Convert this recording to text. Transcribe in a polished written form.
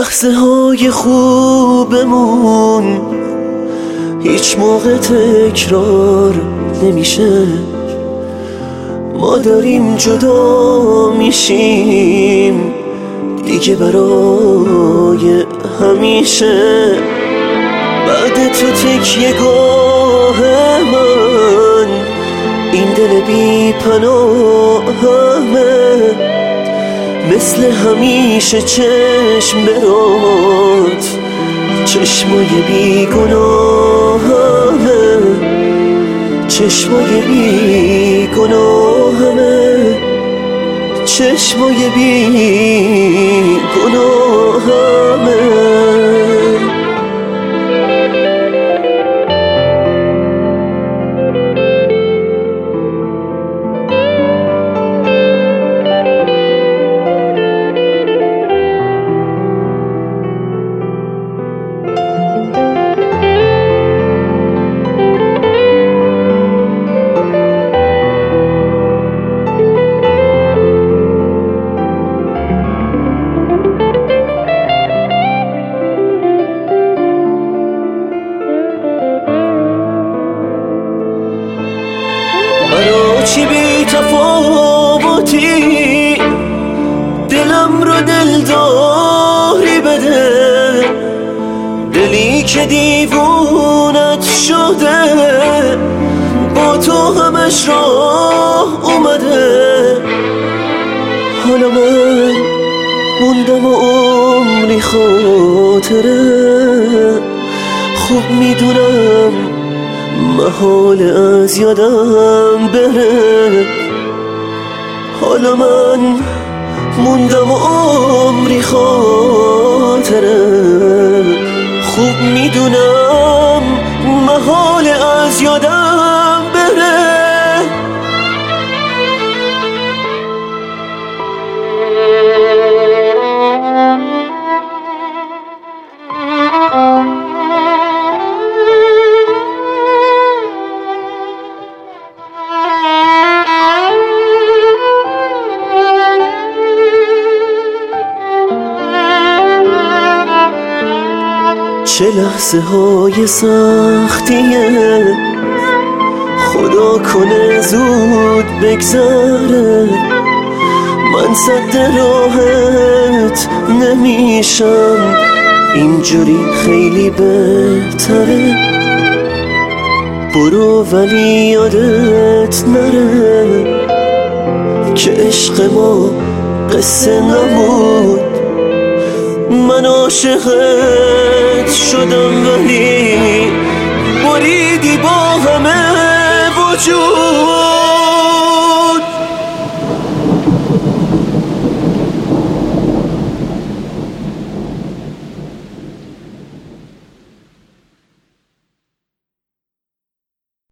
لحظه های خوبمون هیچ موقع تکرار نمیشه. ما داریم جدا میشیم دیگه برای همیشه. بعد تو تکیه گاه من این دل بی پناهمه، مثل همیشه چشم برات چشمای بی گناهمه، چشمای بی گناهمه، چشمای بی گناهمه. برا چی بی تفاوتی دلم رو دلداری بده، دلی که دیوونت شده با تو همش راه اومده. حالا من موندم و عمری خاطره، خوب میدونم محال از یادم بره. حالا من موندم و عمری خاطره، خوب میدونم محال از یادم بره. چه لحظه های سختیه، خدا کنه زود بگذره. من سد راحت نمیشم، اینجوری خیلی بهتره. برو ولی یادت نره که عشق ما قصه نبود. من عاشقت شدم ولی بریدی با همه وجود.